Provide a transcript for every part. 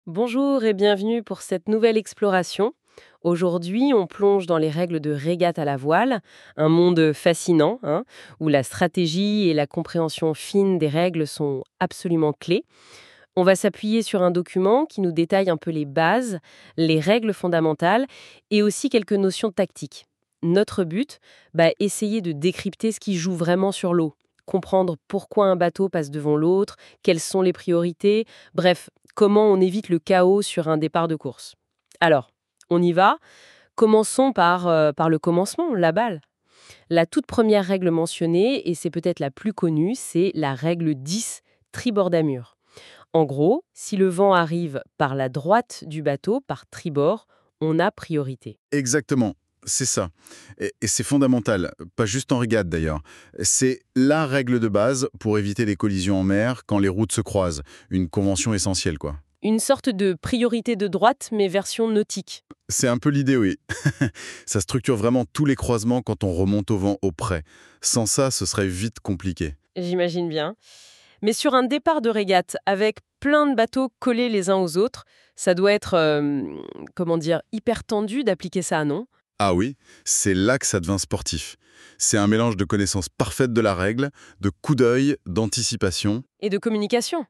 Bonjour et bienvenue pour cette nouvelle exploration. Aujourd'hui, on plonge dans les règles de régate à la voile, un monde fascinant, hein, où la stratégie et la compréhension fine des règles sont absolument clés. On va s'appuyer sur un document qui nous détaille un peu les bases, les règles fondamentales et aussi quelques notions tactiques. Notre but, essayer de décrypter ce qui joue vraiment sur l'eau, comprendre pourquoi un bateau passe devant l'autre, quelles sont les priorités, bref, comment on évite le chaos sur un départ de course. Alors, on y va. Commençons par le commencement, la balle. La toute première règle mentionnée, et c'est peut-être la plus connue, c'est la règle 10, tribord d'amure. En gros, si le vent arrive par la droite du bateau, par tribord, on a priorité. Exactement, c'est ça. Et c'est fondamental, pas juste en régate d'ailleurs. C'est la règle de base pour éviter les collisions en mer quand les routes se croisent. Une convention essentielle, quoi. Une sorte de priorité de droite, mais version nautique. C'est un peu l'idée, oui. Ça structure vraiment tous les croisements quand on remonte au vent au près. Sans ça, ce serait vite compliqué. J'imagine bien. Mais sur un départ de régate, avec plein de bateaux collés les uns aux autres, ça doit être, comment dire, hyper tendu d'appliquer ça, non? Ah oui, c'est là que ça devient sportif. C'est un mélange de connaissances parfaites de la règle, de coup d'œil, d'anticipation. Et de communication.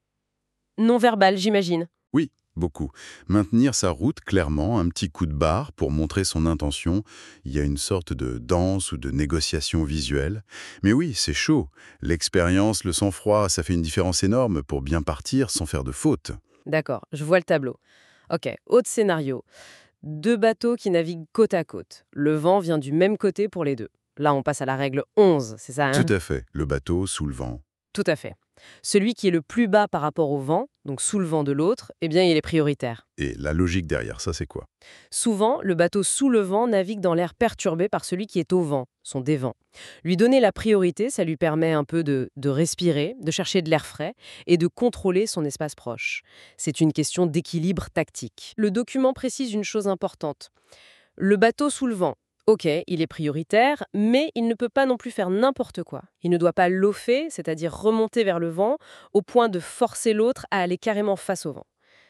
Non verbale, j'imagine. Oui, beaucoup. Maintenir sa route clairement, un petit coup de barre pour montrer son intention. Il y a une sorte de danse ou de négociation visuelle. Mais oui, c'est chaud. L'expérience, le sang-froid, ça fait une différence énorme pour bien partir sans faire de faute. D'accord, je vois le tableau. Ok, autre scénario. Deux bateaux qui naviguent côte à côte. Le vent vient du même côté pour les deux. Là, on passe à la règle 11, c'est ça, Tout hein? à fait. Le bateau sous le vent. Tout à fait. Celui qui est le plus bas par rapport au vent, donc sous le vent de l'autre, eh bien, il est prioritaire. Et la logique derrière ça, c'est quoi? Souvent, le bateau sous le vent navigue dans l'air perturbé par celui qui est au vent, son dévent. Lui donner la priorité, ça lui permet un peu de respirer, de chercher de l'air frais et de contrôler son espace proche. C'est une question d'équilibre tactique. Le document précise une chose importante. Le bateau sous le vent, ok, il est prioritaire, mais il ne peut pas non plus faire n'importe quoi. Il ne doit pas lofer, c'est-à-dire remonter vers le vent, au point de forcer l'autre à aller carrément face au vent.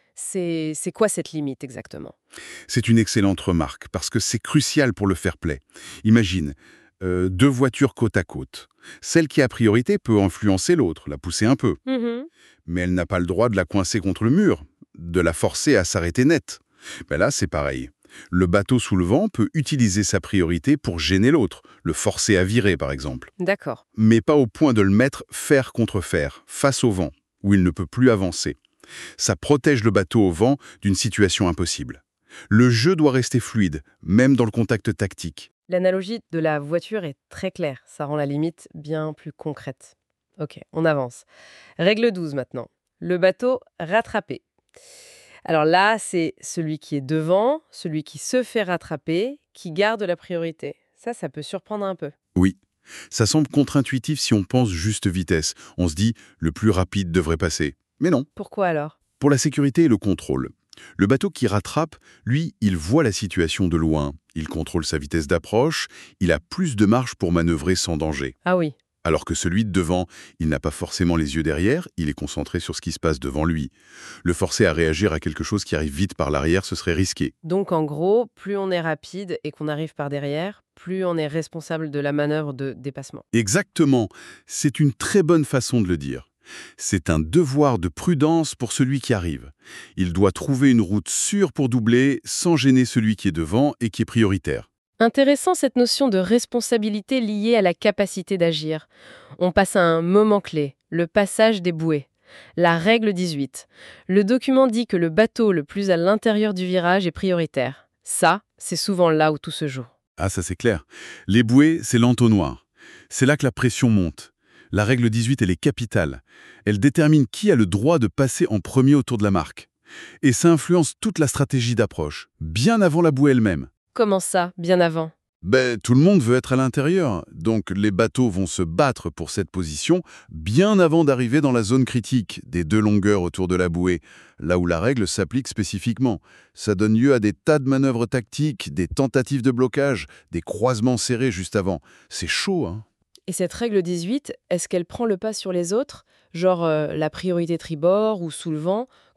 C'est quoi cette limite exactement? C'est une excellente remarque, parce que c'est crucial pour le fair play. Imagine, deux voitures côte à côte. Celle qui a priorité peut influencer l'autre, la pousser un peu. Mhm. Mais elle n'a pas le droit de la coincer contre le mur, de la forcer à s'arrêter net. Ben là, c'est pareil. Le bateau sous le vent peut utiliser sa priorité pour gêner l'autre, le forcer à virer par exemple. D'accord. Mais pas au point de le mettre fer contre fer, face au vent, où il ne peut plus avancer. Ça protège le bateau au vent d'une situation impossible. Le jeu doit rester fluide, même dans le contact tactique. L'analogie de la voiture est très claire. Ça rend la limite bien plus concrète. Ok, on avance. Règle 12 maintenant. Le bateau rattrapé. Alors là, c'est celui qui est devant, celui qui se fait rattraper, qui garde la priorité. Ça peut surprendre un peu. Oui, ça semble contre-intuitif si on pense juste vitesse. On se dit, le plus rapide devrait passer. Mais non. Pourquoi alors? Pour la sécurité et le contrôle. Le bateau qui rattrape, lui, il voit la situation de loin. Il contrôle sa vitesse d'approche, il a plus de marge pour manœuvrer sans danger. Ah oui. Alors que celui de devant, il n'a pas forcément les yeux derrière, il est concentré sur ce qui se passe devant lui. Le forcer à réagir à quelque chose qui arrive vite par l'arrière, ce serait risqué. Donc en gros, plus on est rapide et qu'on arrive par derrière, plus on est responsable de la manœuvre de dépassement. Exactement, c'est une très bonne façon de le dire. C'est un devoir de prudence pour celui qui arrive. Il doit trouver une route sûre pour doubler sans gêner celui qui est devant et qui est prioritaire. Intéressant cette notion de responsabilité liée à la capacité d'agir. On passe à un moment clé, le passage des bouées. La règle 18. Le document dit que le bateau le plus à l'intérieur du virage est prioritaire. Ça, c'est souvent là où tout se joue. Ah, ça c'est clair. Les bouées, c'est l'entonnoir. C'est là que la pression monte. La règle 18, elle est capitale. Elle détermine qui a le droit de passer en premier autour de la marque. Et ça influence toute la stratégie d'approche, bien avant la bouée elle-même. Comment ça, bien avant? Tout le monde veut être à l'intérieur, donc les bateaux vont se battre pour cette position bien avant d'arriver dans la zone critique des deux longueurs autour de la bouée, là où la règle s'applique spécifiquement. Ça donne lieu à des tas de manœuvres tactiques, des tentatives de blocage, des croisements serrés juste avant. C'est chaud, hein? Et cette règle 18, est-ce qu'elle prend le pas sur les autres? Genre la priorité tribord ou sous le vent,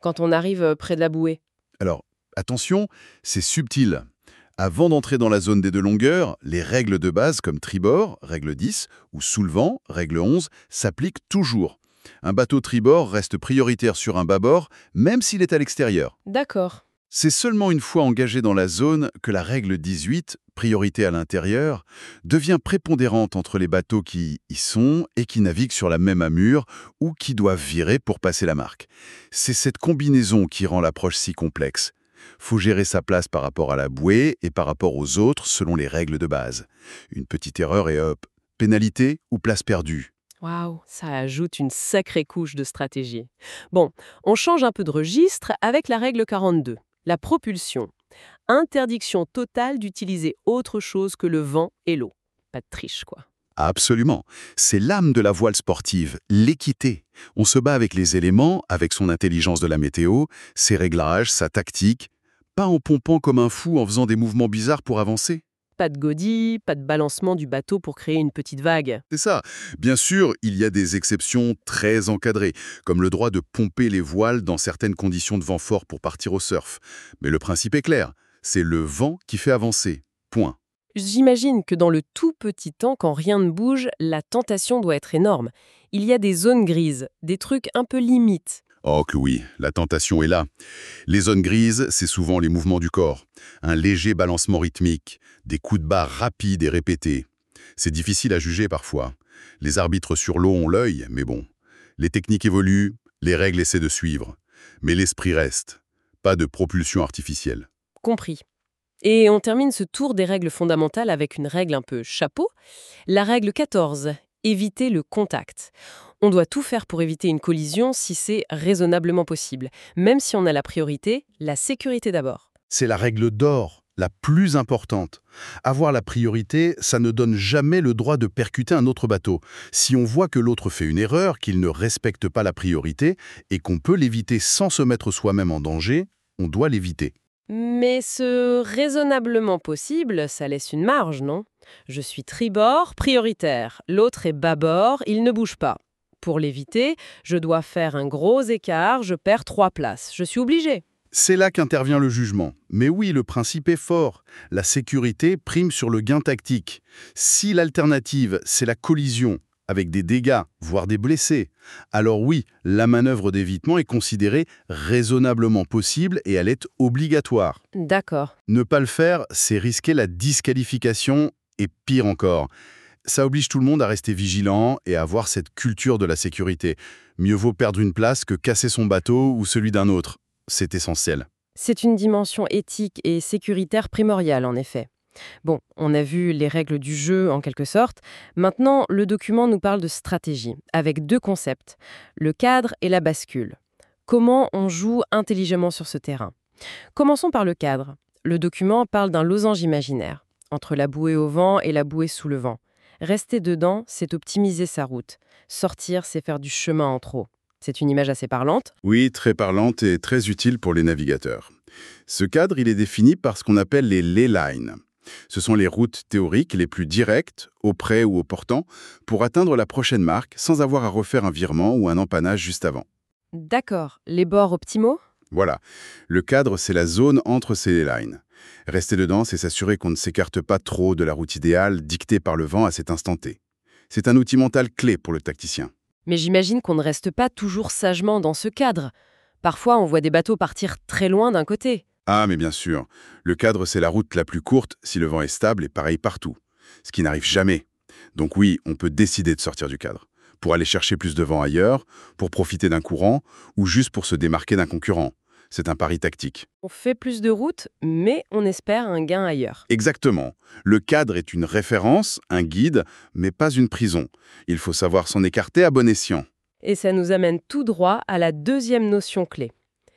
quand on arrive près de la bouée? Alors, attention, c'est subtil. Avant d'entrer dans la zone des deux longueurs, les règles de base comme tribord, règle 10, ou sous le vent, règle 11, s'appliquent toujours. Un bateau tribord reste prioritaire sur un bâbord, même s'il est à l'extérieur. D'accord. C'est seulement une fois engagé dans la zone que la règle 18, priorité à l'intérieur, devient prépondérante entre les bateaux qui y sont et qui naviguent sur la même amure ou qui doivent virer pour passer la marque. C'est cette combinaison qui rend l'approche si complexe. Faut gérer sa place par rapport à la bouée et par rapport aux autres selon les règles de base. Une petite erreur et hop, pénalité ou place perdue. Waouh, ça ajoute une sacrée couche de stratégie. Bon, on change un peu de registre avec la règle 42, la propulsion. Interdiction totale d'utiliser autre chose que le vent et l'eau. Pas de triche, quoi. Absolument. C'est l'âme de la voile sportive, l'équité. On se bat avec les éléments, avec son intelligence de la météo, ses réglages, sa tactique, pas en pompant comme un fou en faisant des mouvements bizarres pour avancer. Pas de godille, pas de balancement du bateau pour créer une petite vague. C'est ça. Bien sûr, il y a des exceptions très encadrées, comme le droit de pomper les voiles dans certaines conditions de vent fort pour partir au surf. Mais le principe est clair, c'est le vent qui fait avancer. Point. J'imagine que dans le tout petit temps, quand rien ne bouge, la tentation doit être énorme. Il y a des zones grises, des trucs un peu limites. Oh que oui, la tentation est là. Les zones grises, c'est souvent les mouvements du corps, un léger balancement rythmique, des coups de barre rapides et répétés. C'est difficile à juger parfois. Les arbitres sur l'eau ont l'œil, mais bon. Les techniques évoluent, les règles essaient de suivre. Mais l'esprit reste. Pas de propulsion artificielle. Compris. Et on termine ce tour des règles fondamentales avec une règle un peu chapeau. La règle 14, éviter le contact. On doit tout faire pour éviter une collision si c'est raisonnablement possible. Même si on a la priorité, la sécurité d'abord. C'est la règle d'or, la plus importante. Avoir la priorité, ça ne donne jamais le droit de percuter un autre bateau. Si on voit que l'autre fait une erreur, qu'il ne respecte pas la priorité, et qu'on peut l'éviter sans se mettre soi-même en danger, on doit l'éviter. Mais ce raisonnablement possible, ça laisse une marge, non? Je suis tribord, prioritaire. L'autre est bâbord, il ne bouge pas. Pour l'éviter, je dois faire un gros écart, je perds 3 places. Je suis obligé. C'est là qu'intervient le jugement. Mais oui, le principe est fort. La sécurité prime sur le gain tactique. Si l'alternative, c'est la collision, avec des dégâts, voire des blessés, alors oui, la manœuvre d'évitement est considérée raisonnablement possible et elle est obligatoire. D'accord. Ne pas le faire, c'est risquer la disqualification et pire encore. Ça oblige tout le monde à rester vigilant et à avoir cette culture de la sécurité. Mieux vaut perdre une place que casser son bateau ou celui d'un autre. C'est essentiel. C'est une dimension éthique et sécuritaire primordiale, en effet. Bon, on a vu les règles du jeu en quelque sorte. Maintenant, le document nous parle de stratégie, avec 2 concepts, le cadre et la bascule. Comment on joue intelligemment sur ce terrain? Commençons par le cadre. Le document parle d'un losange imaginaire, entre la bouée au vent et la bouée sous le vent. Rester dedans, c'est optimiser sa route. Sortir, c'est faire du chemin en trop. C'est une image assez parlante. Oui, très parlante et très utile pour les navigateurs. Ce cadre, il est défini par ce qu'on appelle les ley lines. Ce sont les routes théoriques les plus directes, au près ou au portant, pour atteindre la prochaine marque sans avoir à refaire un virement ou un empannage juste avant. D'accord. Les bords optimaux? Voilà. Le cadre, c'est la zone entre ces ley lines. Rester dedans, c'est s'assurer qu'on ne s'écarte pas trop de la route idéale dictée par le vent à cet instant T. C'est un outil mental clé pour le tacticien. Mais j'imagine qu'on ne reste pas toujours sagement dans ce cadre. Parfois, on voit des bateaux partir très loin d'un côté. Ah, mais bien sûr. Le cadre, c'est la route la plus courte si le vent est stable et pareil partout. Ce qui n'arrive jamais. Donc oui, on peut décider de sortir du cadre. Pour aller chercher plus de vent ailleurs, pour profiter d'un courant, ou juste pour se démarquer d'un concurrent. C'est un pari tactique. On fait plus de route, mais on espère un gain ailleurs. Exactement. Le cadre est une référence, un guide, mais pas une prison. Il faut savoir s'en écarter à bon escient. Et ça nous amène tout droit à la 2e notion clé.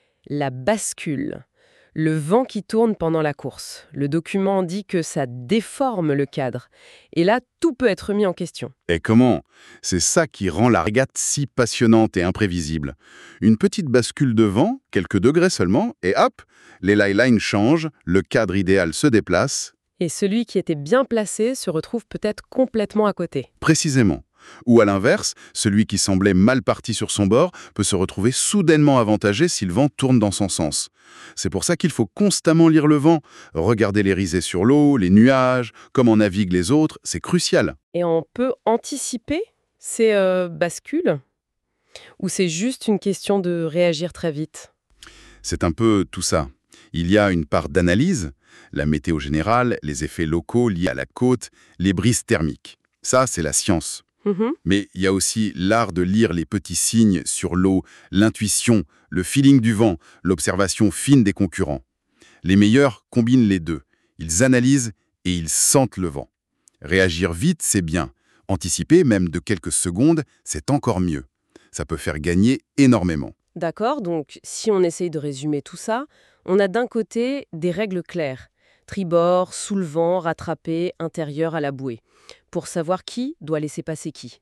La bascule. Le vent qui tourne pendant la course. Le document dit que ça déforme le cadre. Et là, tout peut être mis en question. Et comment? C'est ça qui rend la régate si passionnante et imprévisible. Une petite bascule de vent, quelques degrés seulement, et hop, les ley lines changent, le cadre idéal se déplace. Et celui qui était bien placé se retrouve peut-être complètement à côté. Précisément. Ou à l'inverse, celui qui semblait mal parti sur son bord peut se retrouver soudainement avantagé si le vent tourne dans son sens. C'est pour ça qu'il faut constamment lire le vent, regarder les risées sur l'eau, les nuages, comment naviguent les autres, c'est crucial. Et on peut anticiper ces bascules? Ou c'est juste une question de réagir très vite? C'est un peu tout ça. Il y a une part d'analyse, la météo générale, les effets locaux liés à la côte, les brises thermiques. Ça, c'est la science. Mhm. Mais il y a aussi l'art de lire les petits signes sur l'eau, l'intuition, le feeling du vent, l'observation fine des concurrents. Les meilleurs combinent les deux. Ils analysent et ils sentent le vent. Réagir vite, c'est bien. Anticiper, même de quelques secondes, c'est encore mieux. Ça peut faire gagner énormément. D'accord, donc si on essaye de résumer tout ça, on a d'un côté des règles claires. Tribord, sous le vent, rattrapé, intérieur à la bouée. Pour savoir qui doit laisser passer qui.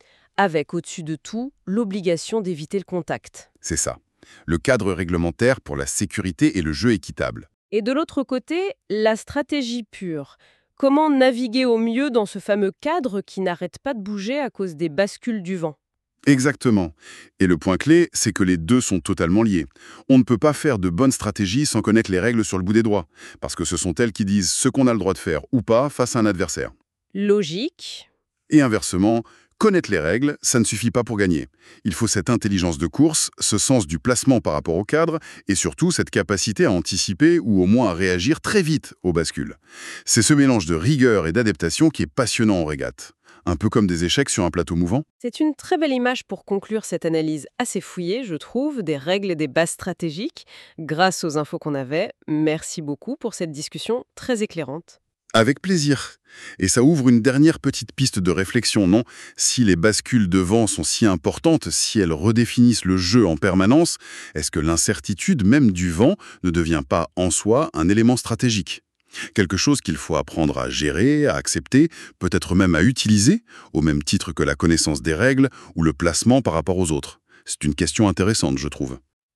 Avec, au-dessus de tout, l'obligation d'éviter le contact. C'est ça. Le cadre réglementaire pour la sécurité et le jeu équitable. Et de l'autre côté, la stratégie pure. Comment naviguer au mieux dans ce fameux cadre qui n'arrête pas de bouger à cause des bascules du vent? Exactement. Et le point clé, c'est que les deux sont totalement liés. On ne peut pas faire de bonnes stratégies sans connaître les règles sur le bout des doigts, parce que ce sont elles qui disent ce qu'on a le droit de faire ou pas face à un adversaire. Logique. Et inversement, connaître les règles, ça ne suffit pas pour gagner. Il faut cette intelligence de course, ce sens du placement par rapport au cadre, et surtout cette capacité à anticiper ou au moins à réagir très vite aux bascules. C'est ce mélange de rigueur et d'adaptation qui est passionnant en régate. Un peu comme des échecs sur un plateau mouvant. C'est une très belle image pour conclure cette analyse assez fouillée, je trouve, des règles et des bases stratégiques, grâce aux infos qu'on avait. Merci beaucoup pour cette discussion très éclairante. Avec plaisir. Et ça ouvre une dernière petite piste de réflexion, non? Si les bascules de vent sont si importantes, si elles redéfinissent le jeu en permanence, est-ce que l'incertitude même du vent ne devient pas en soi un élément stratégique? Quelque chose qu'il faut apprendre à gérer, à accepter, peut-être même à utiliser, au même titre que la connaissance des règles ou le placement par rapport aux autres. C'est une question intéressante, je trouve.